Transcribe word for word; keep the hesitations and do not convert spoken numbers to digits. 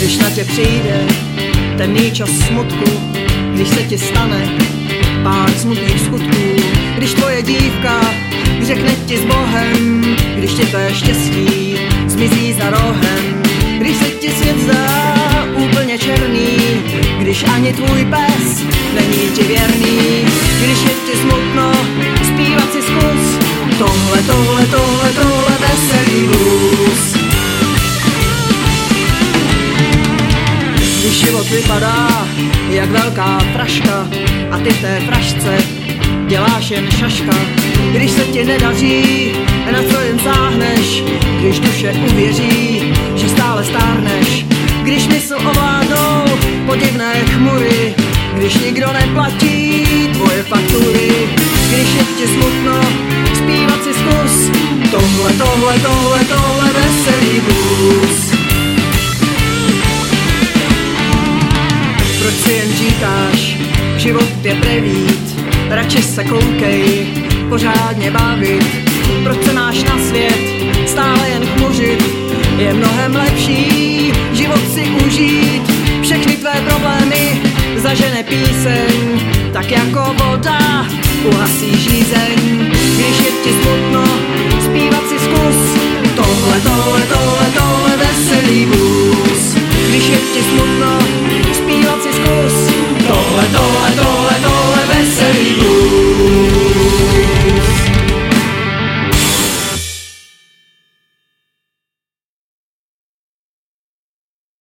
Když na tě přijde temný čas smutku, když se ti stane pár smutných skutků, když tvoje dívka řekne ti s Bohem, když ti tvé štěstí zmizí za rohem, když se ti svět zdá úplně černý, když ani tvůj pes není ti věrný, když je ti smutno, zpívat si zkus tohle, tohle, tohle, tohle veselý blues. Když život vypadá jak velká fraška a ty v té frašce děláš jen šaška, když se ti nedaří, na co jen sáhneš, když duše uvěří, že stále stárneš, když mysl ovládnou podivné chmury, když nikdo neplatí tvoje faktury, když je ti smutno, zpívat si zkus tohle, tohle, tohle, tohle veselý blues. Proč si jen říkáš, život je prevít, radši se koukej, pořádně bavit. Proč se máš na svět stále jen chmuřit, je mnohem lepší život si užít. Všechny tvé problémy zažene píseň, tak jako voda uhasí žízeň. Když je ti smutno, zpívat si zkus tohle, tohle, tohle, tohle veselý blues. Když je ti smutno,